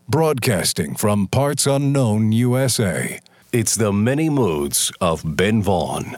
Broadcasting from parts unknown USA, it's the many moods of Ben Vaughn.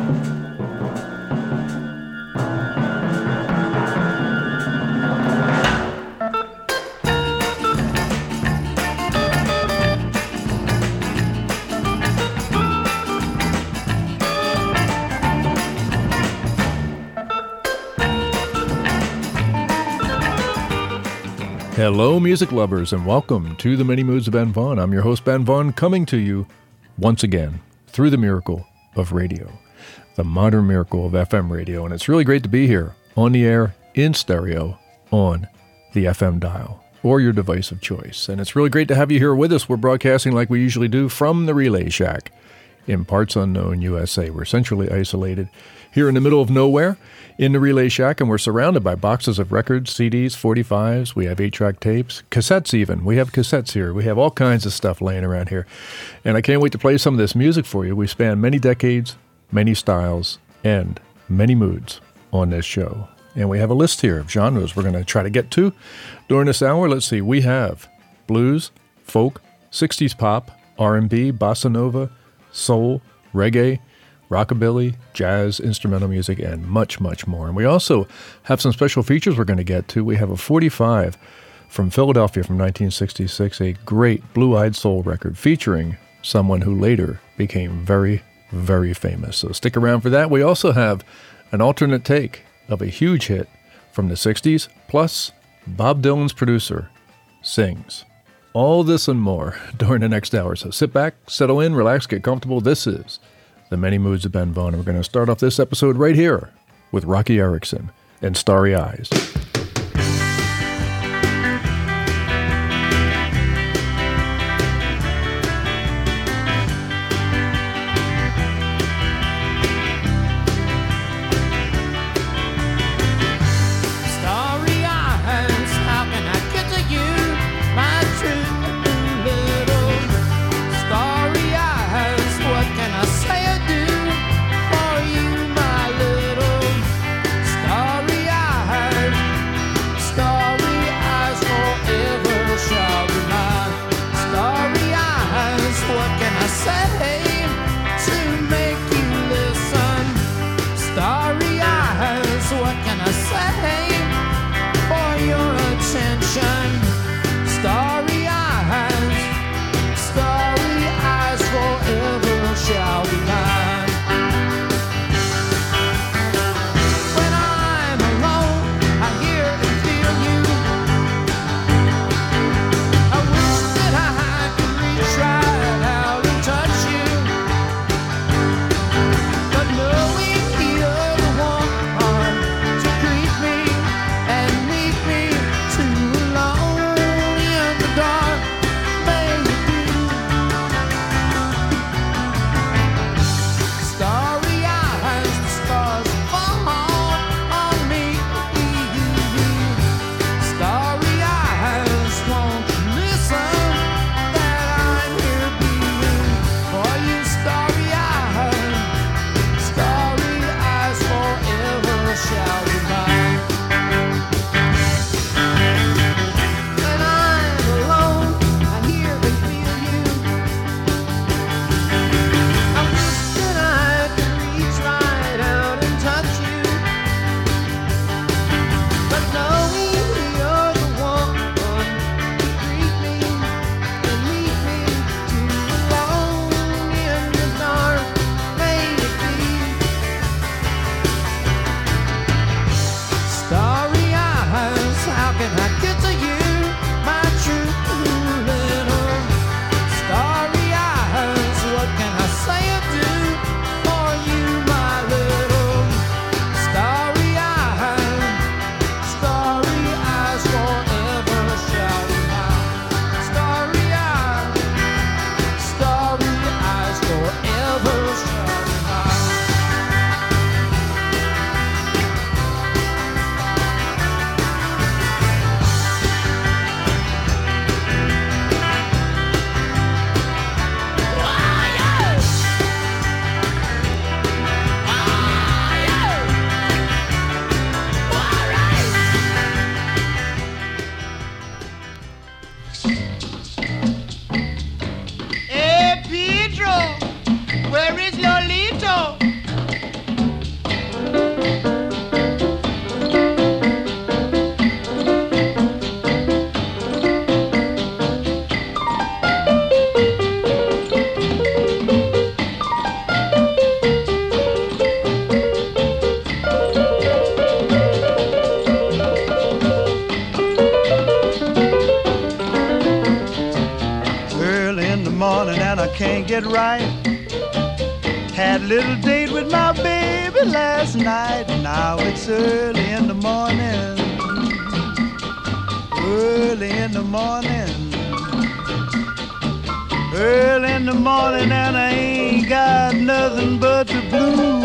Hello, music lovers, and welcome to the Many Moods of Ben Vaughn. I'm your host, Ben Vaughn, coming to you once again through the miracle of radio, the modern miracle of FM radio. And it's really great to be here on the air, in stereo, on the FM dial, or your device of choice. And it's really great to have you here with us. We're broadcasting like we usually do from the Relay Shack in parts unknown USA. We're centrally isolated here in the middle of nowhere in the Relay Shack, and we're surrounded by boxes of records, CDs, 45s, we have 8-track tapes, cassettes even. We have cassettes here. We have all kinds of stuff laying around here. And I can't wait to play some of this music for you. We span many decades, many styles, and many moods on this show. And we have a list here of genres we're going to try to get to during this hour. Let's see. We have blues, folk, 60s pop, R&B, bossa nova, soul, reggae, rockabilly, jazz, instrumental music, and much, much more. And we also have some special features we're going to get to. We have a 45 from Philadelphia from 1966, a great blue-eyed soul record featuring someone who later became very, very famous. So stick around for that. We also have an alternate take of a huge hit from the 60s, plus Bob Dylan's producer sings. All this and more during the next hour. So sit back, settle in, relax, get comfortable. This is the Many Moods of Ben Vaughn. And we're going to start off this episode right here with Rocky Erickson and Starry Eyes. Starry eyes, morning and I can't get right. Had a little date with my baby last night. Now it's early in the morning. Early in the morning. Early in the morning and I ain't got nothing but the blues.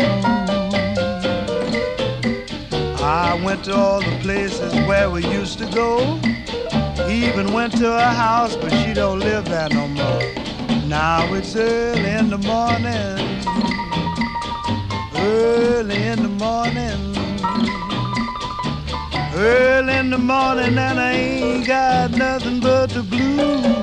I went to all the places where we used to go. Even went to her house, but she don't live there no more. Now it's early in the morning. Early in the morning. Early in the morning and I ain't got nothing but the blues.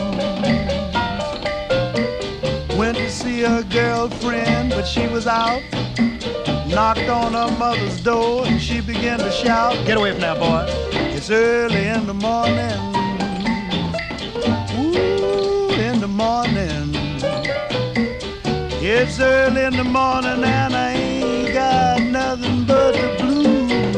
Went to see her girlfriend, but she was out. Knocked on her mother's door and she began to shout, "Get away from that boy. It's early in the morning. Ooh, in the morning. It's early in the morning and I ain't got nothing but the blues."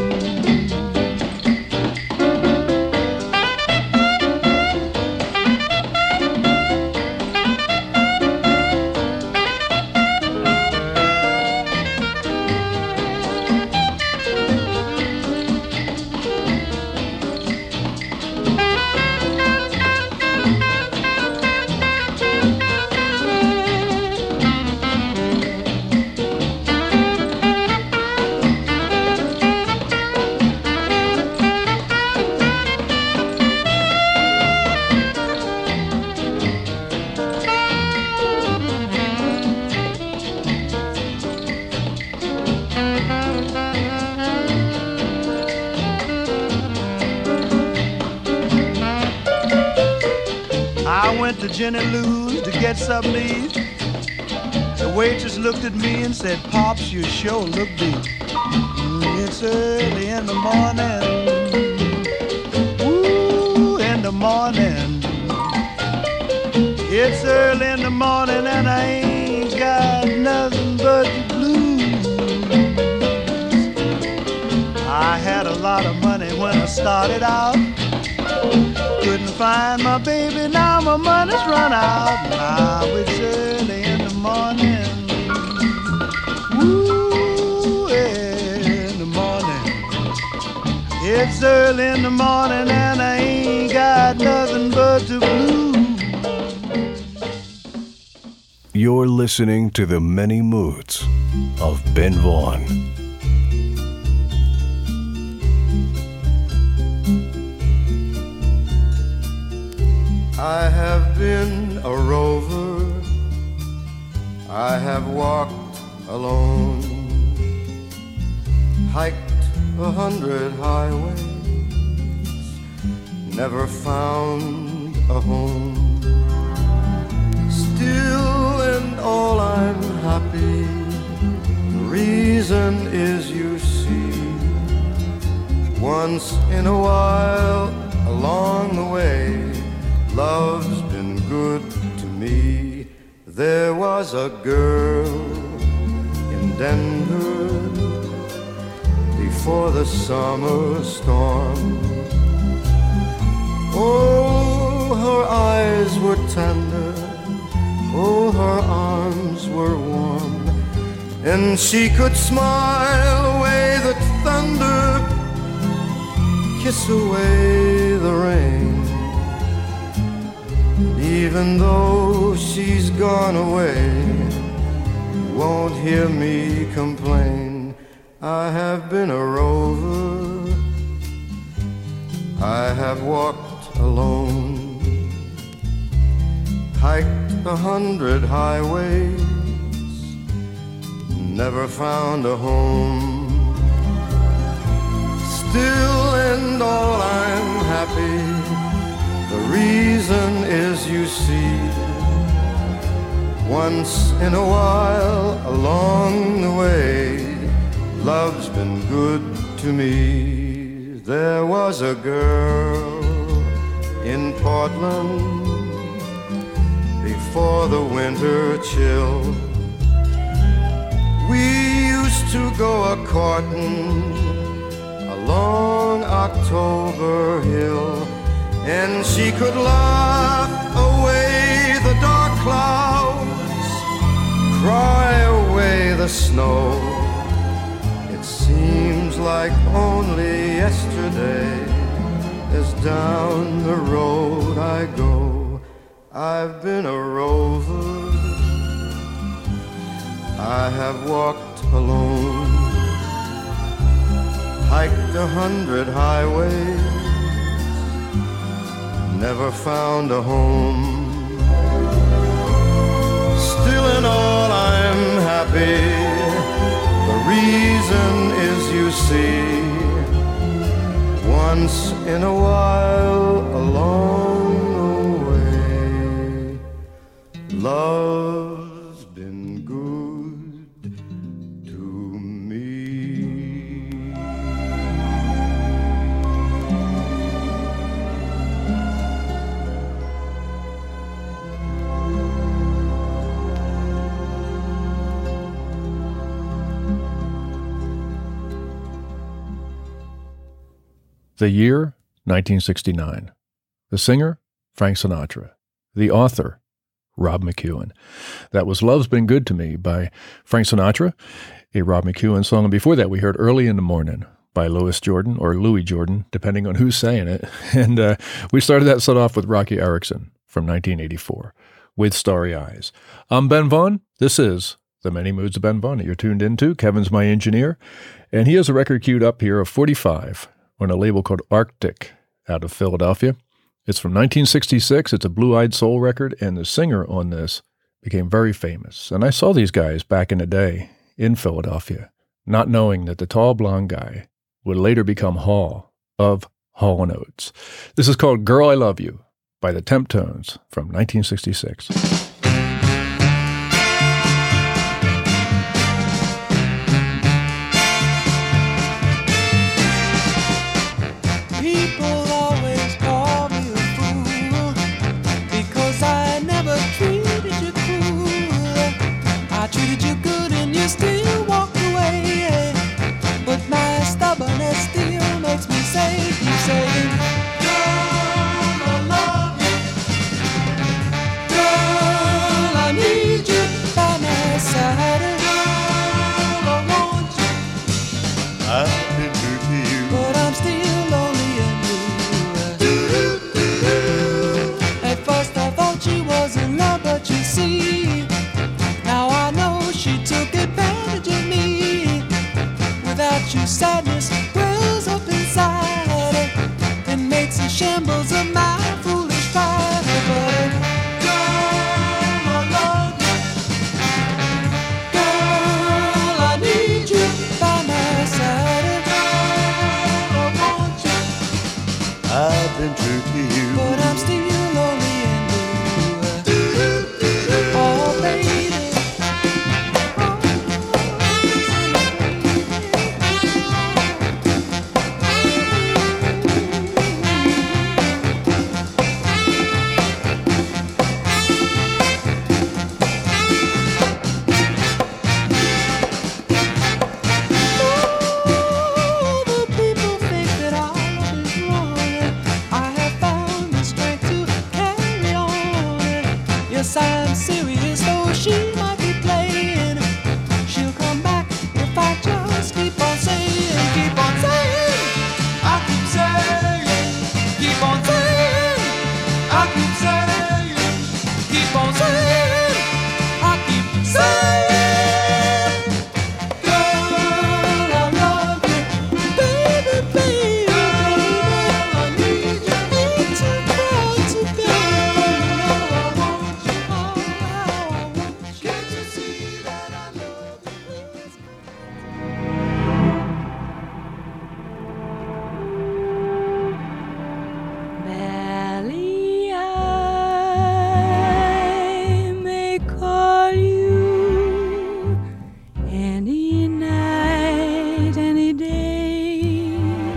Jenny Lou's to get something to eat. The waitress looked at me and said, "Pops, you sure look beat." It's early in the morning. Ooh, in the morning. It's early in the morning and I ain't got nothing but the blues. I had a lot of money when I started out. Couldn't find my baby, now my money's run out. Now it's early in the morning. Ooh, in the morning. It's early in the morning and I ain't got nothing but the blues. You're listening to the many moods of Ben Vaughn. I have been a rover, I have walked alone, hiked 100 highways, never found a home. Still and all I'm happy, the reason is you see, once in a while along the way, love's been good to me. There was a girl in Denver before the summer storm. Oh, her eyes were tender, oh, her arms were warm, and she could smile away the thunder, kiss away the rain. Even though she's gone away, you won't hear me complain. I have been a rover, I have walked alone, hiked 100 highways, never found a home. Still and all I'm happy, the reason is you see, once in a while along the way, love's been good to me. There was a girl in Portland before the winter chill. We used to go a-courtin' along October Hill, and she could laugh away the dark cry away the snow. It seems like only yesterday, as down the road I go. I've been a rover, I have walked alone, hiked 100 highways, never found a home. Still in all I'm happy, the reason is you see, once in a while along the way, love's been good to me. The year, 1969. The singer, Frank Sinatra. The author, Rob McEwen. That was Love's Been Good to Me by Frank Sinatra, a Rob McEwen song. And before that, we heard Early in the Morning by Louis Jordan, or Louis Jordan, depending on who's saying it. And we started that set off with Rocky Erickson from 1984 with Starry Eyes. I'm Ben Vaughn. This is The Many Moods of Ben Vaughn that you're tuned into. Kevin's my engineer. And he has a record queued up here of 45 on a label called Arctic out of Philadelphia. It's from 1966. It's a blue-eyed soul record, and the singer on this became very famous. And I saw these guys back in the day in Philadelphia, not knowing that the tall blonde guy would later become Hall of Hall & Oates. This is called Girl, I Love You by the Temptones from 1966. Treated you good and you still walked away, but my stubbornness still makes me say, keep saying, girl, I love you, girl, I need you by my side, girl, I want you, I've been true to you, but I'm still lonely and blue. At first I thought she was in love, but you see, now I know she took advantage of me. Without you, sadness wells up inside and makes a shambles of my foolish pride. But girl, I love you, girl, I need you by my side, girl, I want you, I've been true to you, but I'm still lonely and blue. Oh, baby. Yes, I'm serious, though she might be playing. She'll come back if I just keep on saying, I keep saying, keep on saying, I keep saying, keep on saying, I keep saying, girl, I love you, baby, baby, girl, I need you, it's a crowd to go. Valley, I may call you any night, any day.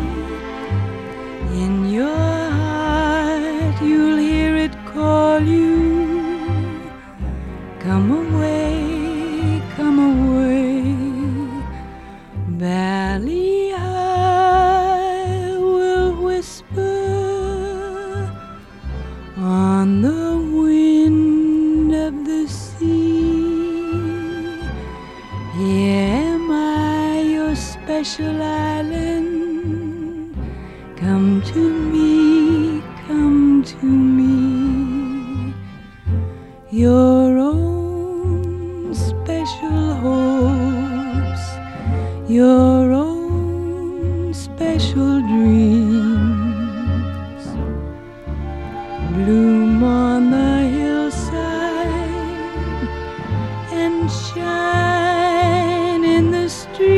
In your heart, you'll hear it call you. Come away, come away. Valley, I will whisper on the wind of the sea. special island. Come to me, come to me. Your own special hopes, your own special dreams bloom on the hillside and shine in the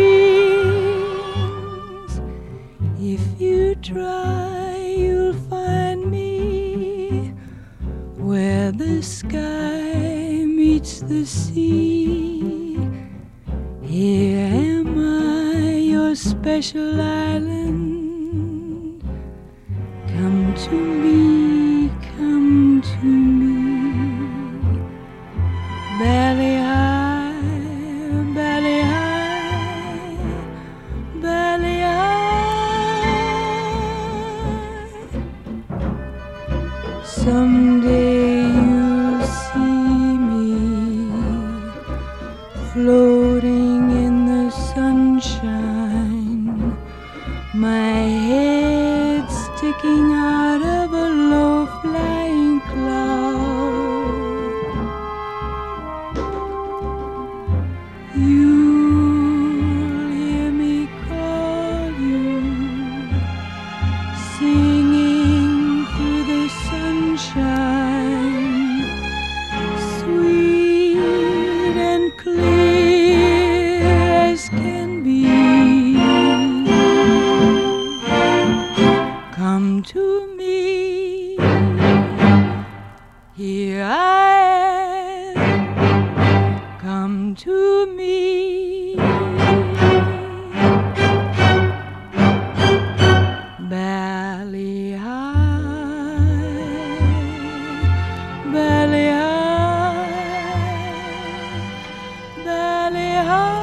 streams. If you try, you'll find me where the sky meets the sea. Here am I, your special island. Come to me, come to me. Belly high, belly high, belly high. Someday you'll see me floating in the sunshine, my head sticking out of a low-flying cloud. You'll hear me call you, singing through the sunshine, sweet and clear as can be. Come to me, here I am. Come to me. Belly high, belly high, belly high.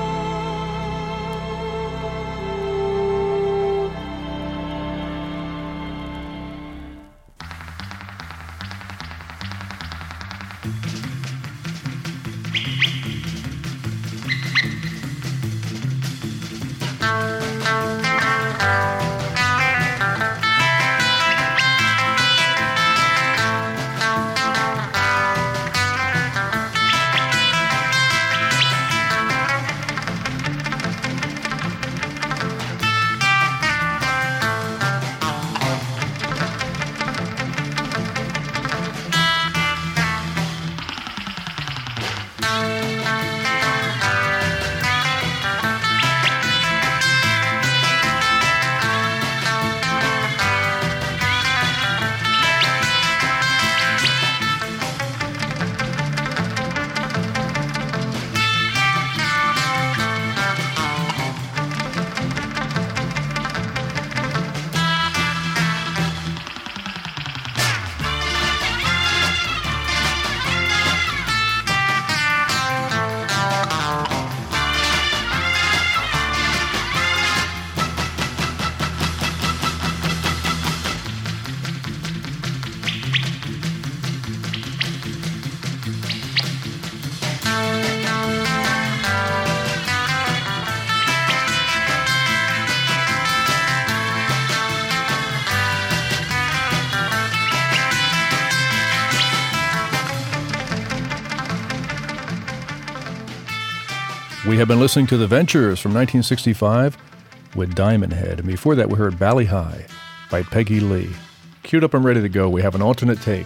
We have been listening to The Ventures from 1965 with Diamond Head. And before that, we heard Bally High by Peggy Lee. Queued up and ready to go, we have an alternate take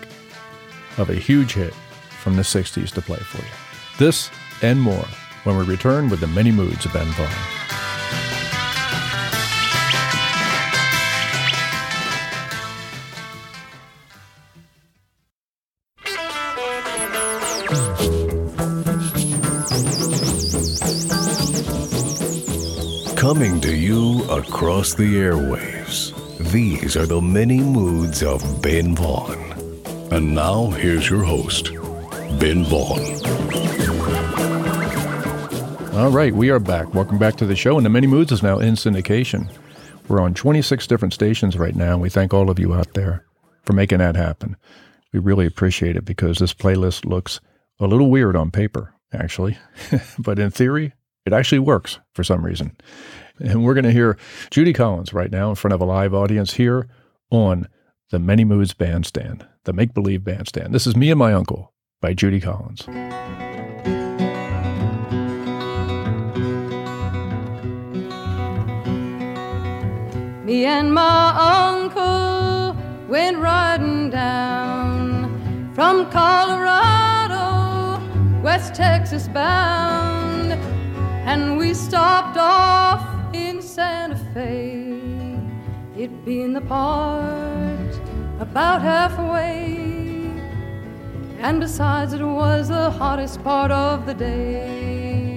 of a huge hit from the 60s to play for you. This and more when we return with the many moods of Ben Vaughn. Coming to you across the airwaves, these are the many moods of Ben Vaughn. And now, here's your host, Ben Vaughn. All right, we are back. Welcome back to the show, and the Many Moods is now in syndication. We're on 26 different stations right now, and we thank all of you out there for making that happen. We really appreciate it because this playlist looks a little weird on paper, actually, but in theory, it actually works for some reason. And we're going to hear Judy Collins right now in front of a live audience here on the Many Moods Bandstand, the Make-Believe Bandstand. This is Me and My Uncle by Judy Collins. Me and my uncle went riding down from Colorado, West Texas bound, and we stopped off in Santa Fe, it being the part about halfway, and besides it was the hottest part of the day.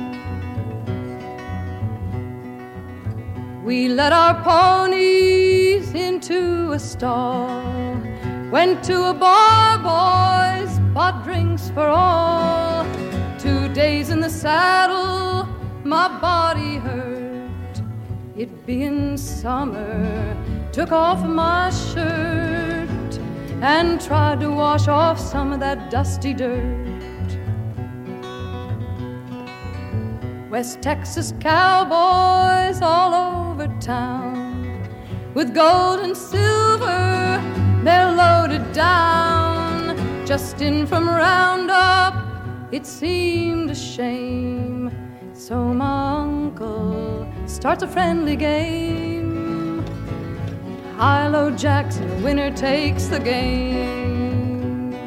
We let our ponies into a stall, went to a bar, boys, bought drinks for all. 2 days in the saddle, my body hurt, it being summer. Took off my shirt and tried to wash off some of that dusty dirt. West Texas cowboys all over town, with gold and silver they're loaded down. Just in from Roundup, it seemed a shame, so my uncle starts a friendly game. High-low Jackson, winner takes the games.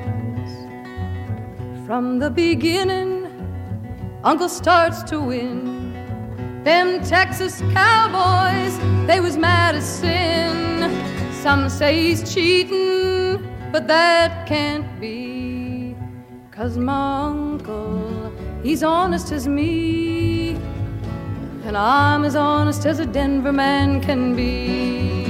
From the beginning, Uncle starts to win. Them Texas cowboys, they was mad as sin. Some say he's cheating, but that can't be, 'cause my uncle, he's honest as me, and I'm as honest as a Denver man can be.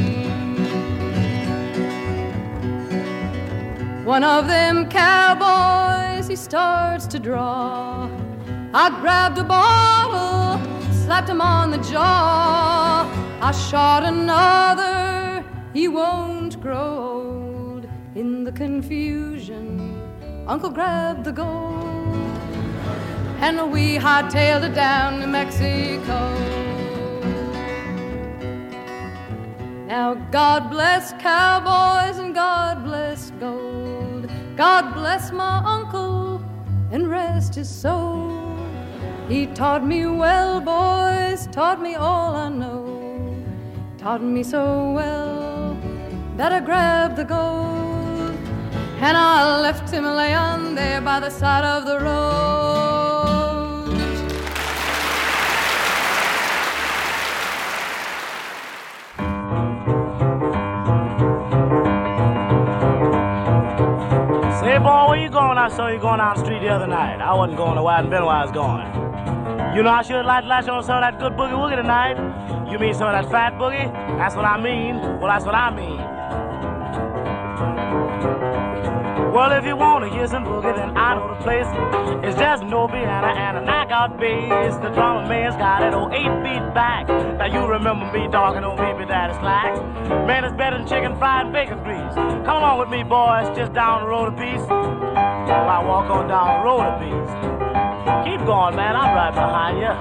One of them cowboys, he starts to draw. I grabbed a bottle, slapped him on the jaw. I shot another, he won't grow old. In the confusion, Uncle grabbed the gold, and we hightailed it down to Mexico. Now God bless cowboys and God bless gold. God bless my uncle and rest his soul. He taught me well, boys, taught me all I know. Taught me so well that I grabbed the gold, and I left him laying there by the side of the road. Say, boy, where you going? I saw you going down the street the other night. I wasn't going nowhere. I hadn't been where I was going. You know, I sure like to latch on some of that good boogie-woogie tonight. You mean some of that fat boogie? That's what I mean. Well, that's what I mean. Well, if you want to hear some boogie, then I know the place. It's just no piano and a knockout bass. The drummer man's got it on 8 feet back. Now you remember me talking on Baby Daddy Slacks. Man, it's better than chicken fried and bacon grease. Come along with me, boys, just down the road a piece. While I walk on down the road a piece. Keep going, man, I'm right behind you.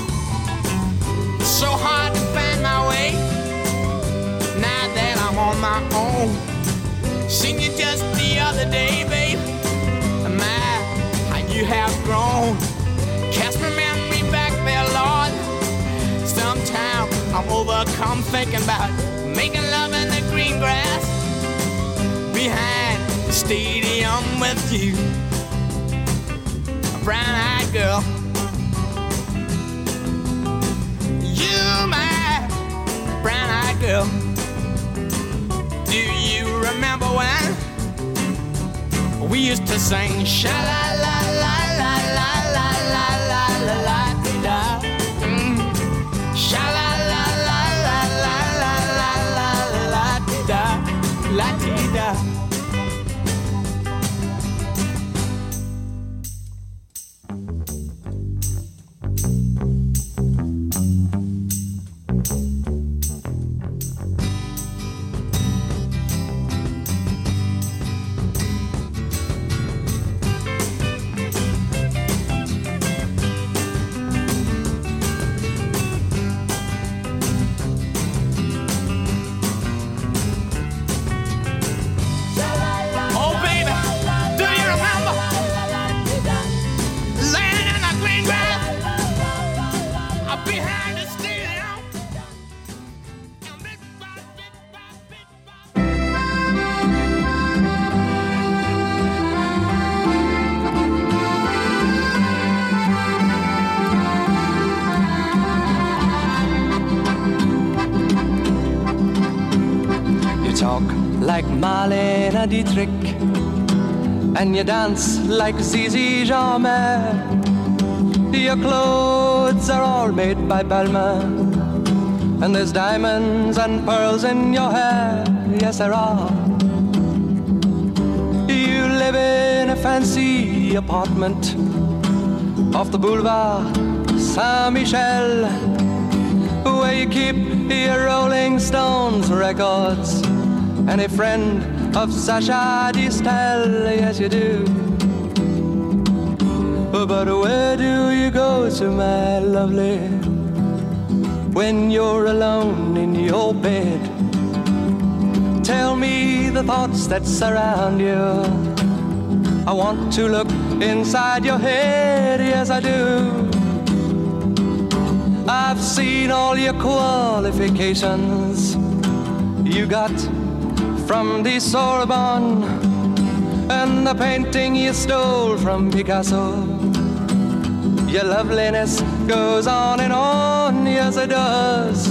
It's so hard to find my way now that I'm on my own. Seen you just the other day, babe. My, how you you have grown. Cast my memory back there, Lord. Sometimes I'm overcome thinking about making love in the green grass behind the stadium with you, a brown-eyed girl. You, my brown-eyed girl. Do you remember when we used to sing sha-la-la-la-la-la-la-la-la-la-la-la-la-da? Sha-la-la-la-la-la-la-la-la-la-la-da, la-ti-da. Like Marlene Dietrich, and you dance like Zizi Jeanmaire. Your clothes are all made by Balmain, and there's diamonds and pearls in your hair. Yes, there are. You live in a fancy apartment off the boulevard Saint-Michel, where you keep your Rolling Stones records and a friend of Sacha Distel. Yes, you do. But where do you go to, my lovely, when you're alone in your bed? Tell me the thoughts that surround you. I want to look inside your head. Yes, I do. I've seen all your qualifications you got from the Sorbonne, and the painting you stole from Picasso. Your loveliness goes on and on, yes it does.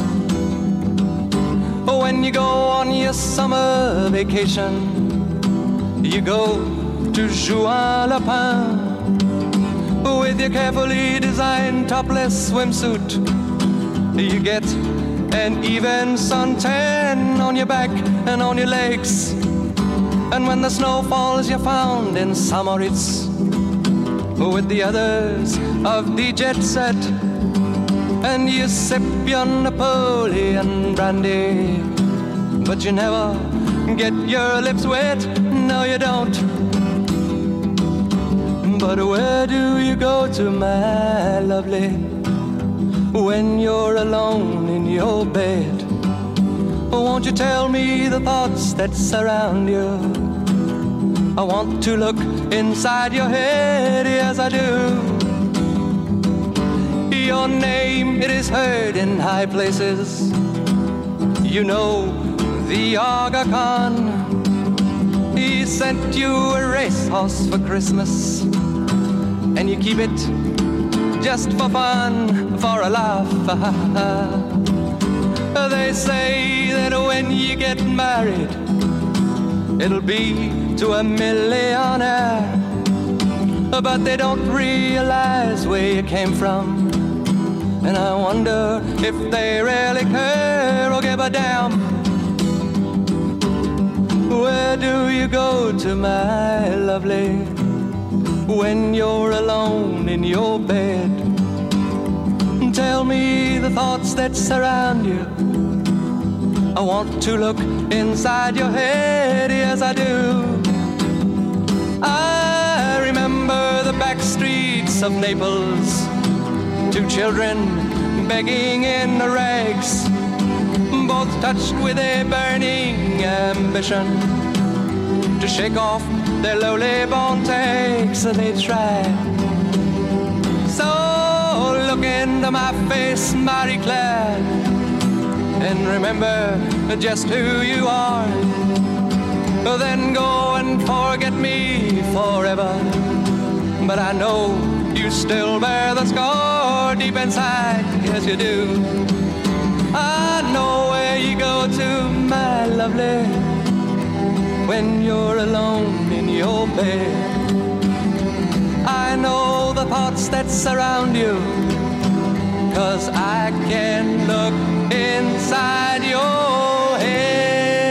When you go on your summer vacation, you go to Juan-le-Pin with your carefully designed topless swimsuit. You get an even suntan on your back and on your legs. And when the snow falls, you're found in Samoritz with the others of the jet set, and you sip your Napoleon brandy, but you never get your lips wet. No, you don't. But where do you go to, my lovely, when you're alone in your bed? Won't you tell me the thoughts that surround you? I want to look inside your head, yes I do. Your name, it is heard in high places. You know the Aga Khan. He sent you a racehorse for Christmas, and you keep it just for fun, for a laugh. They say that when you get married, it'll be to a millionaire, but they don't realize where you came from, and I wonder if they really care or give a damn. Where do you go to, my lovely, when you're alone in your bed? Tell me the thoughts that surround you. I want to look inside your head, yes I do. I remember the back streets of Naples, two children begging in the rags, both touched with a burning ambition to shake off their lowly born takes, they try. So look into my face, Marie Claire, and remember just who you are. Then go and forget me forever. But I know you still bear the scar deep inside, yes you do. I know where you go to, my lovely, when you're alone in your bed. I know the thoughts that surround you, 'cause I can look inside your head.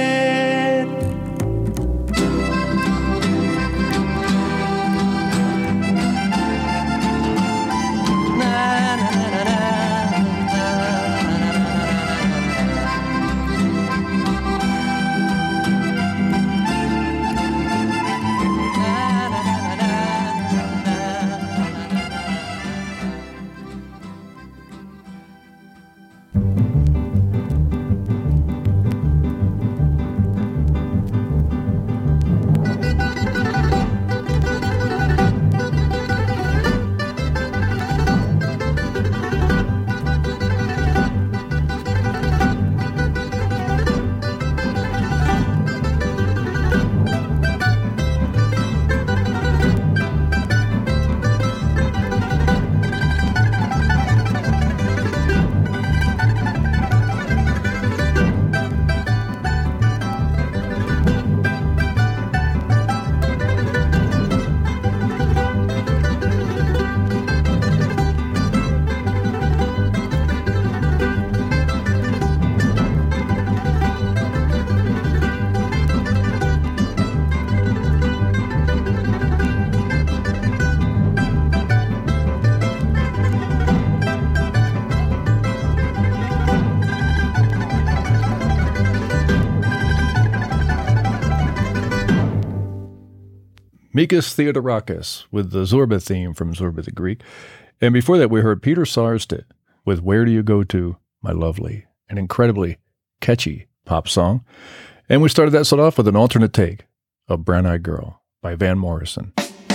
Mikis Theodorakis with the Zorba theme from Zorba the Greek. And before that, we heard Peter Sarsted with Where Do You Go To, My Lovely, an incredibly catchy pop song. And we started that set off with an alternate take of Brown Eyed Girl by Van Morrison.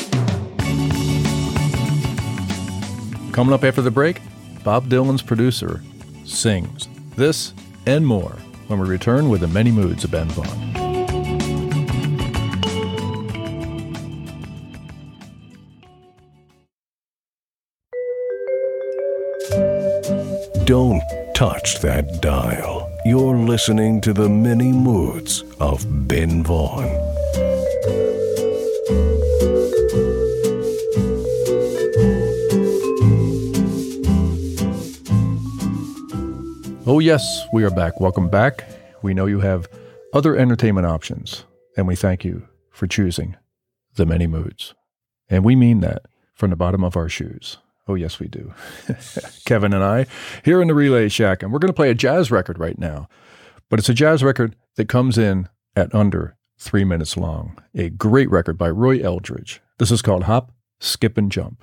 Coming up after the break, Bob Dylan's producer sings this and more when we return with the many moods of Ben Vaughn. Don't touch that dial. You're listening to the many moods of Ben Vaughn. Oh yes, we are back. Welcome back. We know you have other entertainment options, and we thank you for choosing the many moods. And we mean that from the bottom of our shoes. Oh, yes, we do. Kevin and I here in the Relay Shack, and we're going to play a jazz record right now. But it's a jazz record that comes in at under 3 minutes long. A great record by Roy Eldridge. This is called Hop, Skip, and Jump.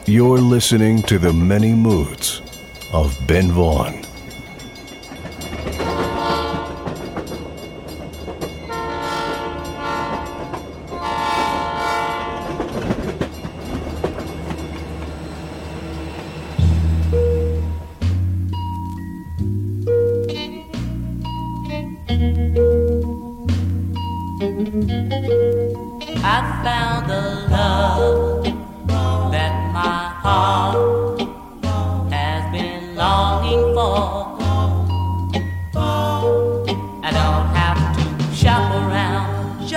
You're listening to the many moods of Ben Vaughn. I found the love that my heart has been longing for. I don't have to shop around,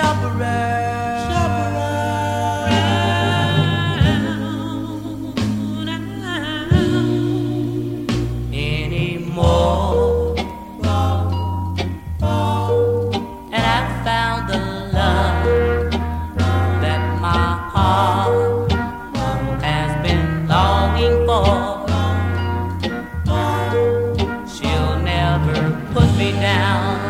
anymore. And I found the love that my heart has been longing for. She'll never put me down,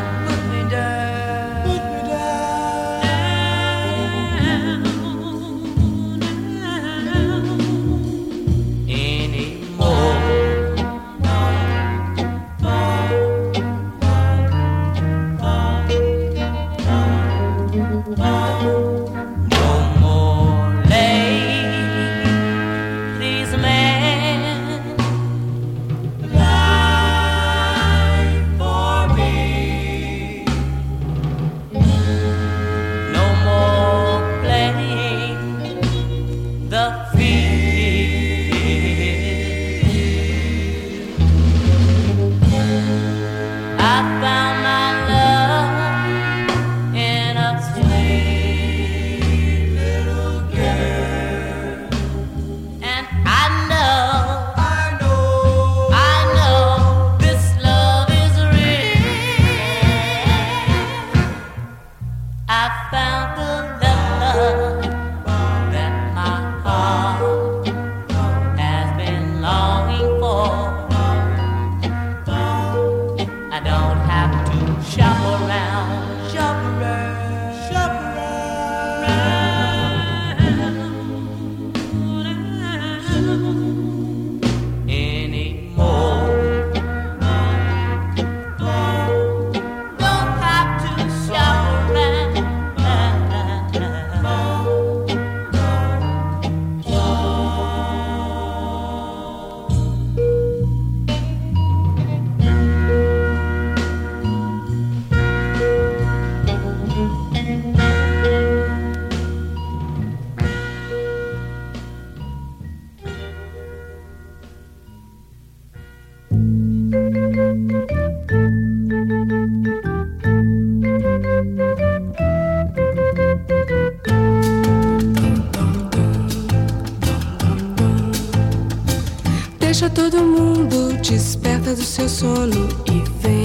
Deixa todo mundo desperta do seu sono e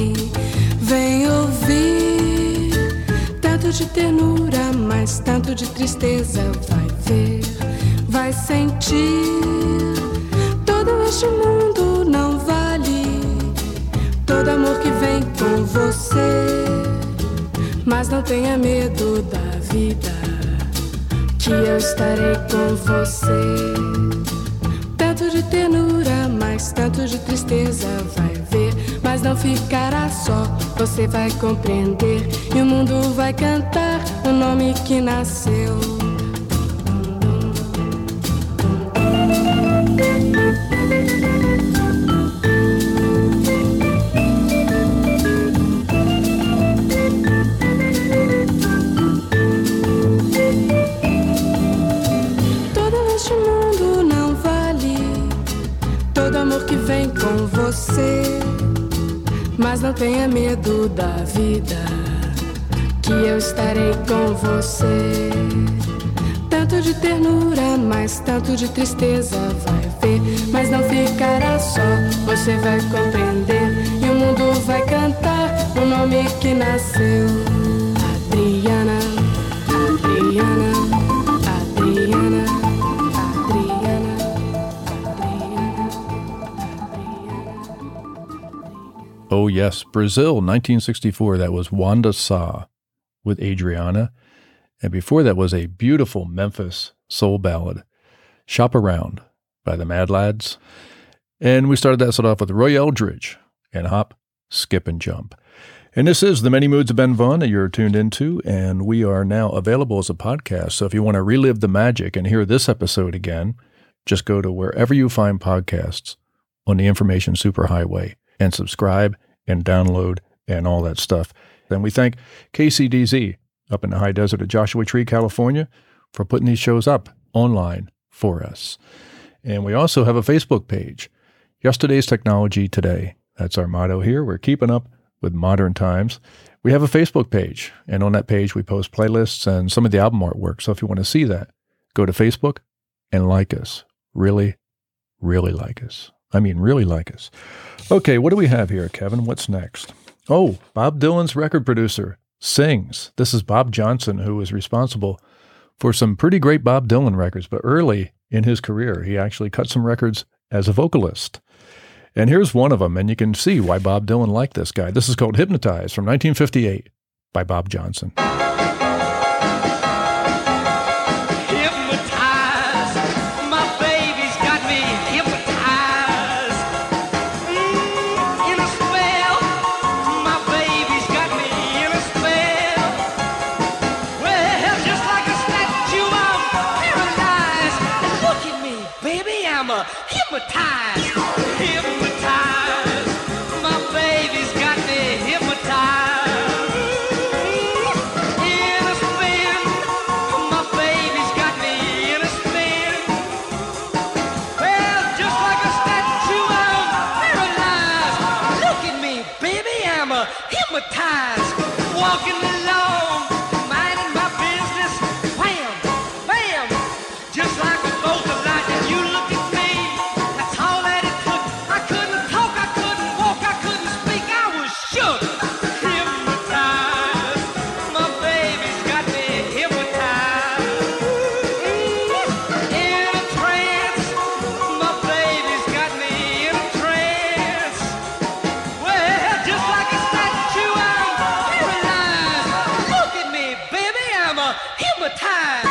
vem ouvir. Tanto de ternura, mas tanto de tristeza. Vai ver, vai sentir. Todo este mundo não vale todo amor que vem com você. Mas não tenha medo da vida, que eu estarei com você. Tanto de ternura, mas tanto de tristeza. Vai ver, mas não ficará só. Você vai compreender e o mundo vai cantar o nome que nasceu. Que vem com você, mas não tenha medo da vida, que eu estarei com você. Tanto de ternura, mas tanto de tristeza. Vai ver, mas não ficará só. Você vai compreender e o mundo vai cantar o nome que nasceu. Adriana, Adriana, Adriana. Oh, yes, Brazil, 1964. That was Wanda Sa with Adriana. And before that was a beautiful Memphis soul ballad, Shop Around, by the Mad Lads. And we started that set off with Roy Eldridge and Hop, Skip, and Jump. And this is The Many Moods of Ben Vaughn that you're tuned into, and we are now available as a podcast. So if you want to relive the magic and hear this episode again, just go to wherever you find podcasts on the information superhighway and subscribe and download and all that stuff. Then we thank KCDZ up in the high desert of Joshua Tree, California, for putting these shows up online for us. And we also have a Facebook page, Yesterday's Technology Today. That's our motto here. We're keeping up with modern times. We have a Facebook page, and on that page we post playlists and some of the album artwork. So if you want to see that, go to Facebook and like us. Really, really like us. I mean, really like us. Okay, what do we have here, Kevin? What's next? Oh, Bob Dylan's record producer sings. This is Bob Johnson, who is responsible for some pretty great Bob Dylan records, but early in his career, he actually cut some records as a vocalist. And here's one of them, and you can see why Bob Dylan liked this guy. This is called Hypnotize from 1958 by Bob Johnson. Walking along, minding my business, wham, bam, just like a bolt of lightning. You look at me, that's all that it took. I couldn't talk, I couldn't walk, I couldn't speak, I was shook. Hypnotized, my baby's got me hypnotized. In a trance, my baby's got me in a trance. Well, just like a statue, hypnotized.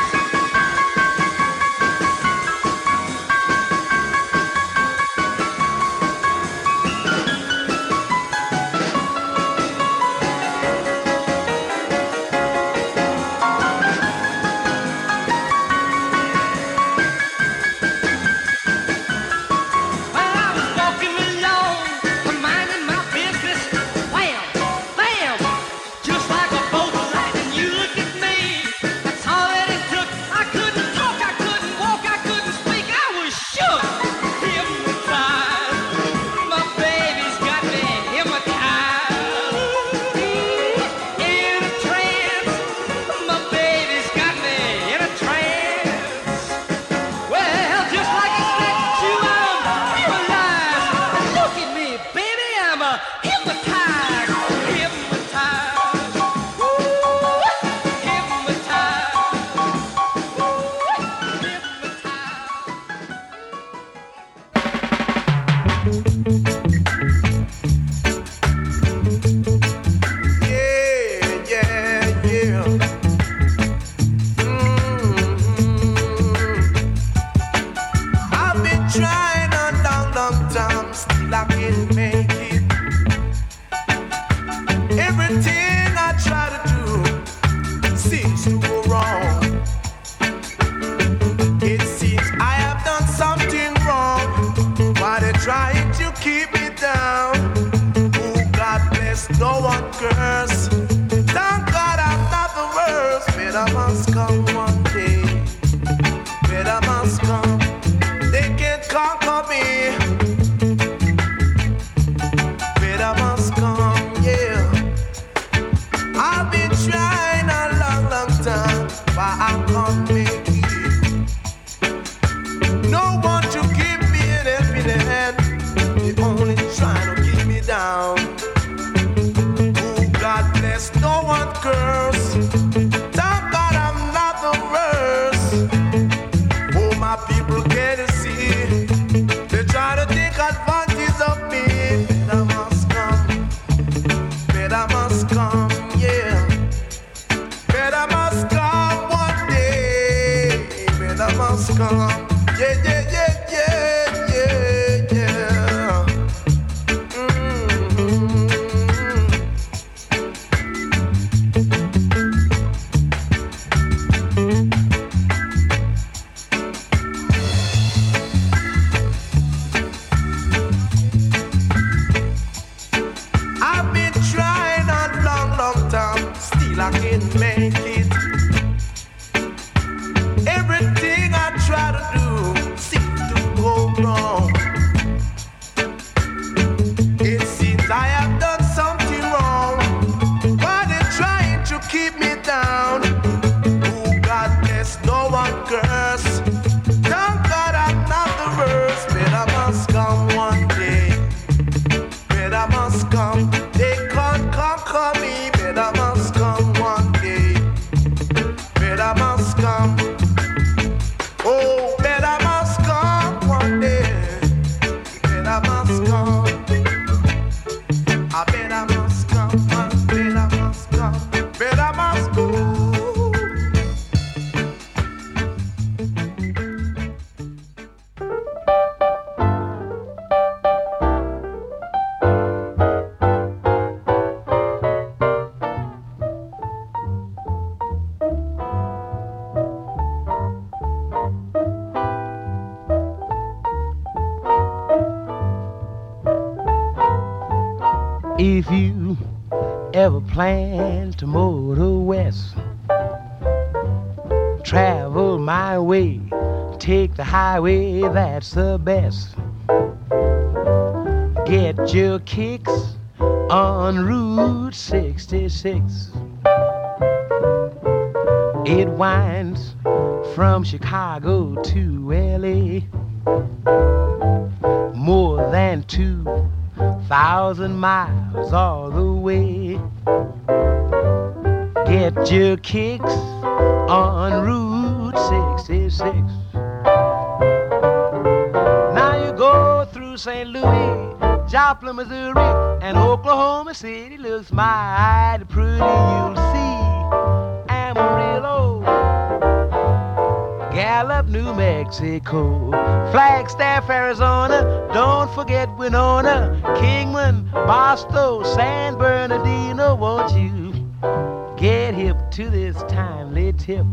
Come, yeah, yeah, yeah, yeah. If you ever plan to motor west, travel my way, take the highway, that's the best. Get your kicks on Route 66. It winds from Chicago to LA, more than 2,000 miles all the way. Get your kicks on Route 66. Now you go through St. Louis, Joplin, Missouri, and Oklahoma City looks mighty pretty. You'll see Amarillo, Gallup, New Mexico, Flagstaff, Arizona, don't forget Winona, Kingman, Barstow, San Bernardino. Won't you get hip to this timely tip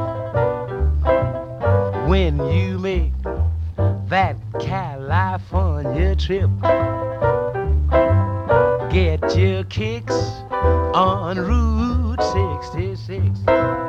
when you make that California trip? Get your kicks on Route 66.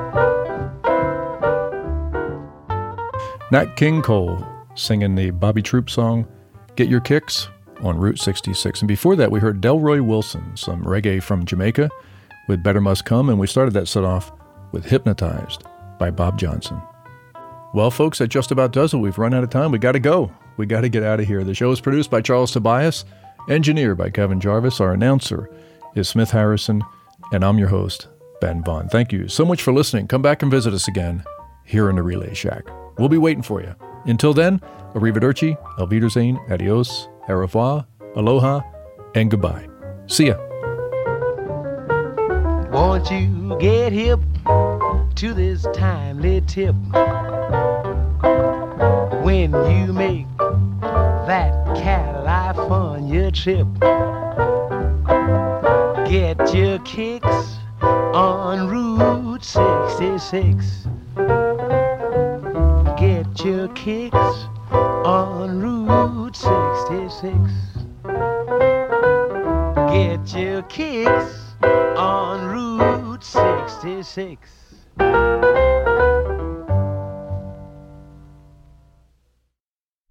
Nat King Cole singing the Bobby Troop song, Get Your Kicks on Route 66. And before that, we heard Delroy Wilson, some reggae from Jamaica with Better Must Come, and we started that set off with Hypnotized by Bob Johnson. Well, folks, that just about does it. We've run out of time. We got to go. We got to get out of here. The show is produced by Charles Tobias, engineered by Kevin Jarvis. Our announcer is Smith Harrison, and I'm your host, Ben Vaughn. Thank you so much for listening. Come back and visit us again here in the Relay Shack. We'll be waiting for you. Until then, arrivederci, auf Wiedersehen, adios, au revoir, aloha, and goodbye. See ya. Won't you get hip to this timely tip when you make that California trip? Get your kicks on Route 66. Get your kicks on Route 66. Get your kicks on Route 66.